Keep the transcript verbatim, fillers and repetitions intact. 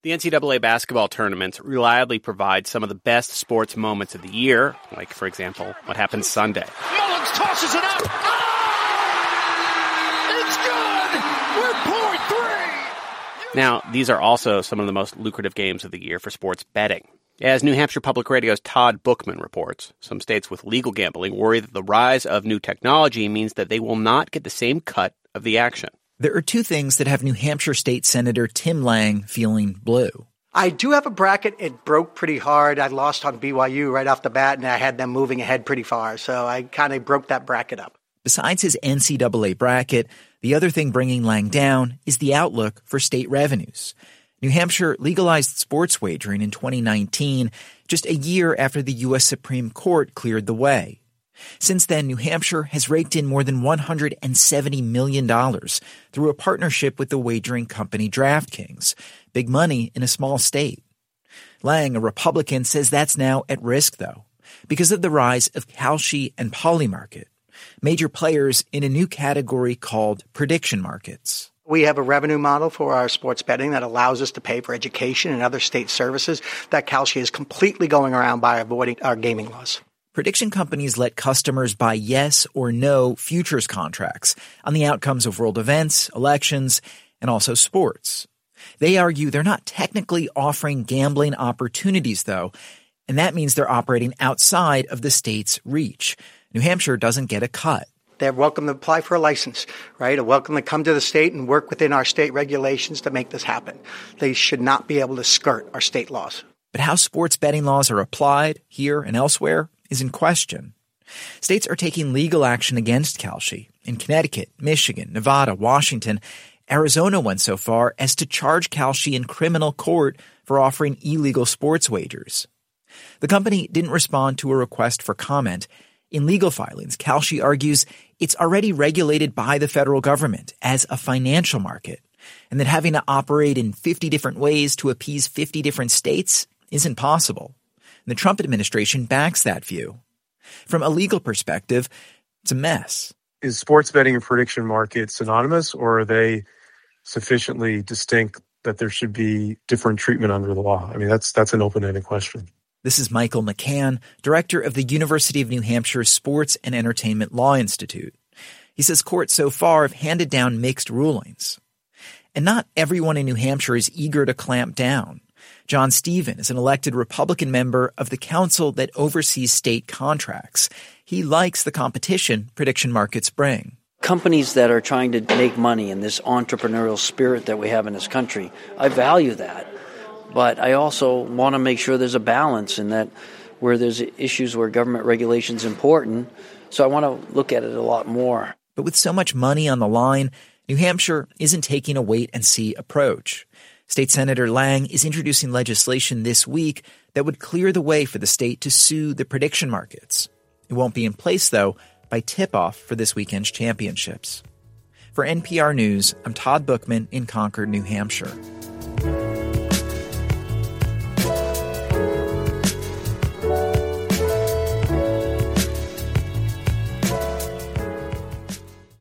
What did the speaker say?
The N C double A basketball tournaments reliably provide some of the best sports moments of the year, like, for example, what happened Sunday. Mullins tosses it up. Oh! It's good! We're point three! Now, these are also some of the most lucrative games of the year for sports betting. As New Hampshire Public Radio's Todd Bookman reports, some states with legal gambling worry that the rise of new technology means that they will not get the same cut of the action. There are two things that have New Hampshire State Senator Tim Lang feeling blue. I do have a bracket. It broke pretty hard. I lost on B Y U right off the bat, and I had them moving ahead pretty far. So I kind of broke that bracket up. Besides his N C double A bracket, the other thing bringing Lang down is the outlook for state revenues. New Hampshire legalized sports wagering in twenty nineteen, just a year after the U S Supreme Court cleared the way. Since then, New Hampshire has raked in more than one hundred seventy million dollars through a partnership with the wagering company DraftKings. Big money in a small state. Lang, a Republican, says that's now at risk, though, because of the rise of Kalshi and Polymarket, major players in a new category called prediction markets. We have a revenue model for our sports betting that allows us to pay for education and other state services that Kalshi is completely going around by avoiding our gaming laws. Prediction companies let customers buy yes or no futures contracts on the outcomes of world events, elections, and also sports. They argue they're not technically offering gambling opportunities, though, and that means they're operating outside of the state's reach. New Hampshire doesn't get a cut. They're welcome to apply for a license, right? They're welcome to come to the state and work within our state regulations to make this happen. They should not be able to skirt our state laws. But how sports betting laws are applied here and elsewhere is in question. States are taking legal action against Kalshi. In Connecticut, Michigan, Nevada, Washington, Arizona went so far as to charge Kalshi in criminal court for offering illegal sports wagers. The company didn't respond to a request for comment. In legal filings, Kalshi argues it's already regulated by the federal government as a financial market, and that having to operate in fifty different ways to appease fifty different states isn't possible. And the Trump administration backs that view. From a legal perspective, it's a mess. Is sports betting and prediction market synonymous, or are they sufficiently distinct that there should be different treatment under the law? I mean, that's that's an open-ended question. This is Michael McCann, director of the University of New Hampshire Sports and Entertainment Law Institute. He says courts so far have handed down mixed rulings. And not everyone in New Hampshire is eager to clamp down. John Stephen is an elected Republican member of the council that oversees state contracts. He likes the competition prediction markets bring. Companies that are trying to make money in this entrepreneurial spirit that we have in this country, I value that. But I also want to make sure there's a balance in that where there's issues where government regulation is important. So I want to look at it a lot more. But with so much money on the line, New Hampshire isn't taking a wait-and-see approach. State Senator Lang is introducing legislation this week that would clear the way for the state to sue the prediction markets. It won't be in place, though, by tip-off for this weekend's championships. For N P R News, I'm Todd Bookman in Concord, New Hampshire.